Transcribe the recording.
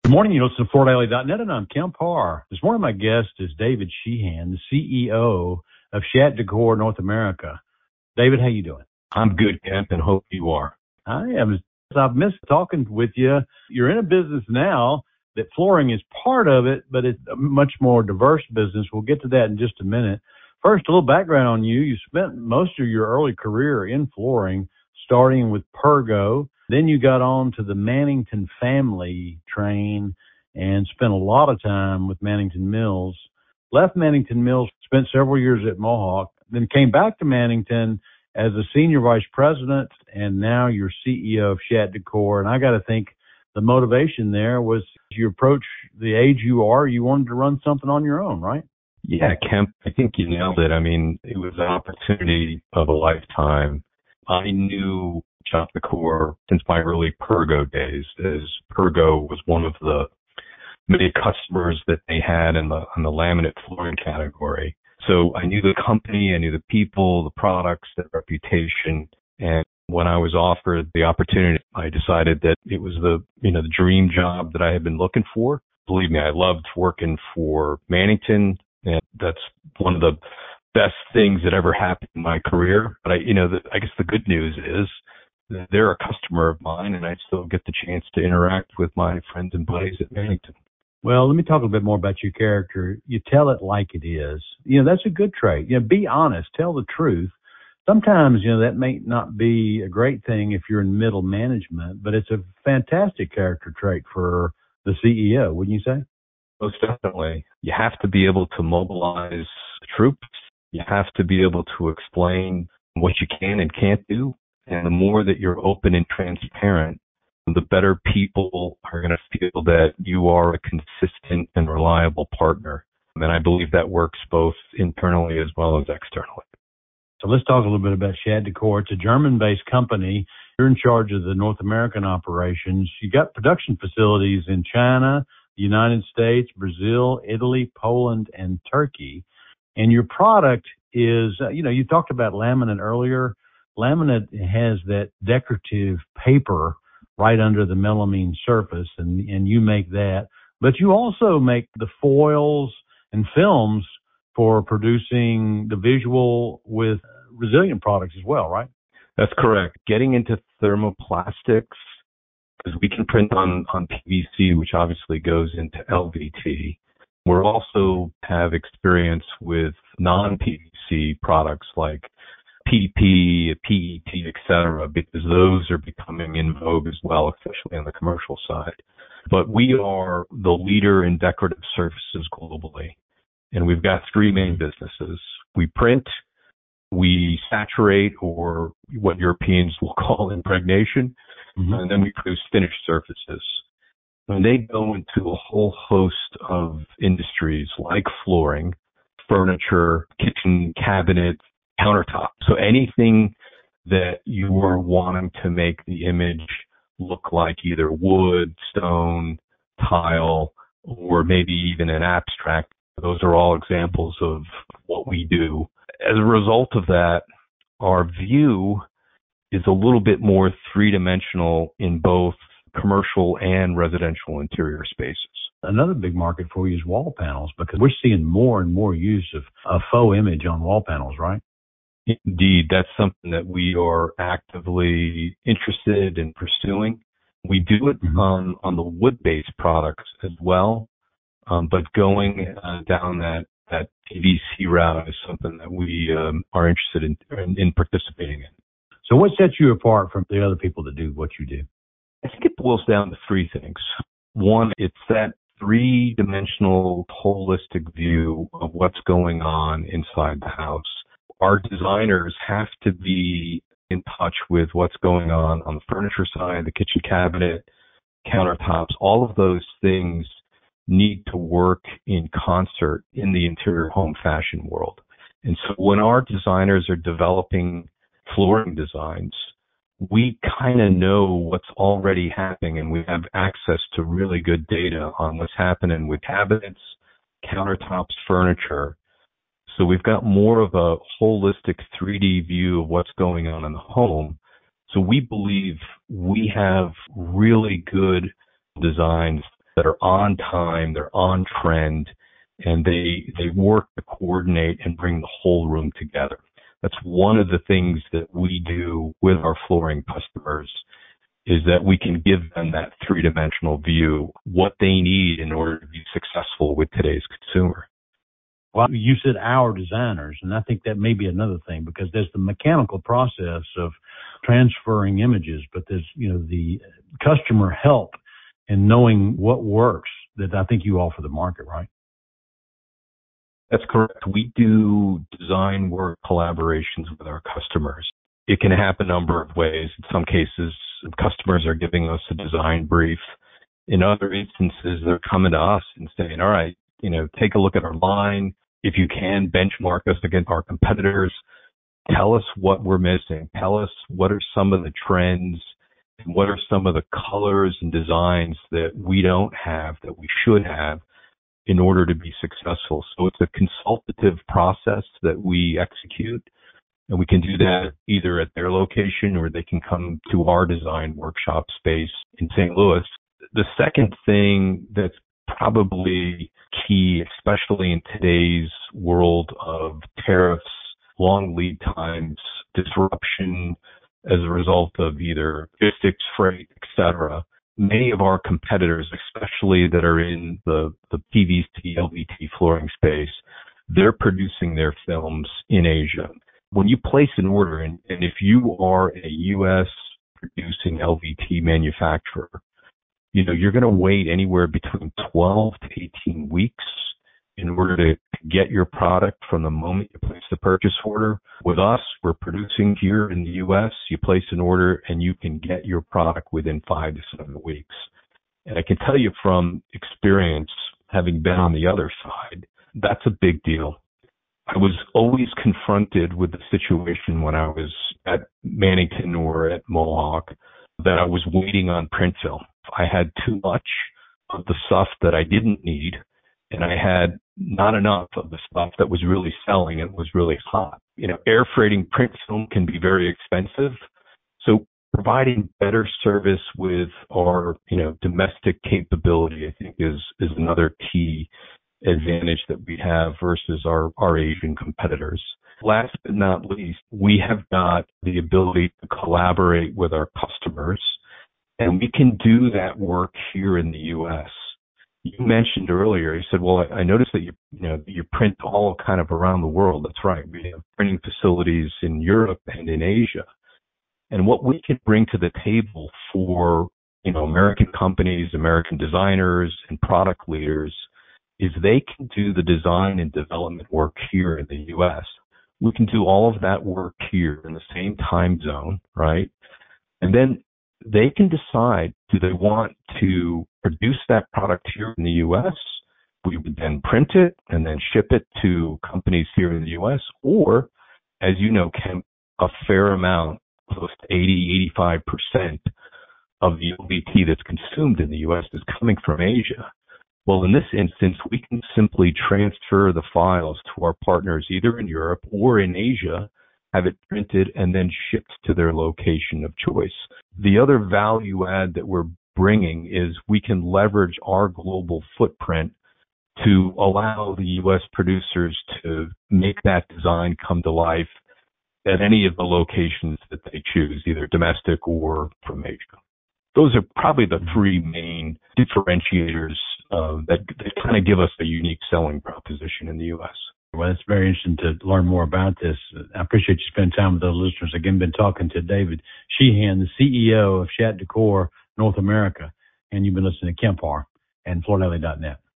Good morning. You listen to FloorDaily.net, and I'm Kemp Harr. This morning, my guest is David Sheehan, the CEO of Shat Decor North America. David, how you doing? I'm good, Kemp, and hope you are. I am. I've missed talking with you. You're in a business now that flooring is part of it, but it's a much more diverse business. We'll get to that in just a minute. First, a little background on you. You spent most of your early career in flooring, starting with Pergo. Then you got on to the Mannington family train and spent a lot of time with Mannington Mills. Left Mannington Mills, spent several years at Mohawk, then came back to Mannington as a senior vice president, and now you're CEO of Shat Decor. And I got to think the motivation there was you approach the age you are, you wanted to run something on your own, right? Yeah, Kemp, I think you nailed it. I mean, it was an opportunity of a lifetime. I knew Shat Decor since my early Pergo days, as Pergo was one of the many customers that they had in the laminate flooring category. So I knew the company, I knew the people, the products, the reputation. And when I was offered the opportunity, I decided that it was the dream job that I had been looking for. Believe me, I loved working for Mannington, and that's one of the best things that ever happened in my career. But I guess the good news is that they're a customer of mine, and I still get the chance to interact with my friends and buddies at Mannington. Well, let me talk a little bit more about your character. You tell it like it is. That's a good trait. Be honest, tell the truth. Sometimes, that may not be a great thing if you're in middle management, but it's a fantastic character trait for the CEO, wouldn't you say? Most definitely. You have to be able to mobilize troops. You have to be able to explain what you can and can't do. And the more that you're open and transparent, the better people are going to feel that you are a consistent and reliable partner. And I believe that works both internally as well as externally. So let's talk a little bit about Shat Decor. It's a German-based company. You're in charge of the North American operations. You got production facilities in China, the United States, Brazil, Italy, Poland, and Turkey. And your product is, you talked about laminate earlier. Laminate has that decorative paper right under the melamine surface, and you make that. But you also make the foils and films for producing the visual with resilient products as well, right? That's correct. Getting into thermoplastics, because we can print on PVC, which obviously goes into LVT. We also have experience with non-PVC products like PP, PET, etc., because those are becoming in vogue as well, especially on the commercial side. But we are the leader in decorative surfaces globally, and we've got three main businesses. We print, we saturate, or what Europeans will call impregnation, and then we produce finished surfaces. And they go into a whole host of industries like flooring, furniture, kitchen cabinets, countertop. So anything that you are wanting to make the image look like either wood, stone, tile, or maybe even an abstract, those are all examples of what we do. As a result of that, our view is a little bit more three-dimensional in both commercial and residential interior spaces. Another big market for you is wall panels, because we're seeing more and more use of a faux image on wall panels, right? Indeed, that's something that we are actively interested in pursuing. We do it on the wood-based products as well, but going down that PVC route is something that we are interested in participating in. So what sets you apart from the other people that do what you do? I think it boils down to three things. One, it's that three-dimensional holistic view of what's going on inside the house. Our designers have to be in touch with what's going on the furniture side, the kitchen cabinet, countertops. All of those things need to work in concert in the interior home fashion world. And so when our designers are developing flooring designs, we kind of know what's already happening, and we have access to really good data on what's happening with cabinets, countertops, furniture. So we've got more of a holistic 3D view of what's going on in the home. So we believe we have really good designs that are on time, they're on trend, and they work to coordinate and bring the whole room together. That's one of the things that we do with our flooring customers, is that we can give them that three-dimensional view, what they need in order to be successful with today's consumer. Well, you said our designers, and I think that may be another thing, because there's the mechanical process of transferring images, but there's, the customer help in knowing what works that I think you offer the market, right? That's correct. We do design work collaborations with our customers. It can happen a number of ways. In some cases, customers are giving us a design brief. In other instances, they're coming to us and saying, all right, take a look at our line. If you can, benchmark us against our competitors. Tell us what we're missing. Tell us what are some of the trends and what are some of the colors and designs that we don't have that we should have in order to be successful. So it's a consultative process that we execute, and we can do that either at their location or they can come to our design workshop space in St. Louis. The second thing that's probably key, especially in today's world of tariffs, long lead times, disruption as a result of either logistics, freight, etc. Many of our competitors, especially that are in the PVC, LVT flooring space, they're producing their films in Asia. When you place an order, and if you are a U.S. producing LVT manufacturer, you're going to wait anywhere between 12 to 18 weeks in order to get your product from the moment you place the purchase order. With us, we're producing here in the U.S. You place an order and you can get your product within 5 to 7 weeks. And I can tell you from experience, having been on the other side, that's a big deal. I was always confronted with the situation when I was at Mannington or at Mohawk that I was waiting on print film. I had too much of the stuff that I didn't need, and I had not enough of the stuff that was really selling and was really hot. Air freighting print film can be very expensive. So providing better service with our, domestic capability, I think is another key advantage that we have versus our Asian competitors. Last but not least, we have got the ability to collaborate with our customers, and we can do that work here in the U.S. You mentioned earlier, you said, well, I noticed that you print all kind of around the world. That's right. We have printing facilities in Europe and in Asia. And what we can bring to the table for, American companies, American designers, and product leaders is they can do the design and development work here in the U.S. We can do all of that work here in the same time zone, right? And then they can decide, do they want to produce that product here in the U.S.? We would then print it and then ship it to companies here in the U.S. Or, as you know, Kemp, a fair amount, close to 80-85% of the LVT that's consumed in the U.S. is coming from Asia. Well, in this instance, we can simply transfer the files to our partners either in Europe or in Asia, have it printed, and then shipped to their location of choice. The other value add that we're bringing is we can leverage our global footprint to allow the U.S. producers to make that design come to life at any of the locations that they choose, either domestic or from Asia. Those are probably the three main differentiators that kind of give us a unique selling proposition in the U.S. Well, it's very interesting to learn more about this. I appreciate you spending time with the listeners. Again, been talking to David Sheehan, the CEO of Chat Decor North America, and you've been listening to Kemp Harr and FloorDaily.net.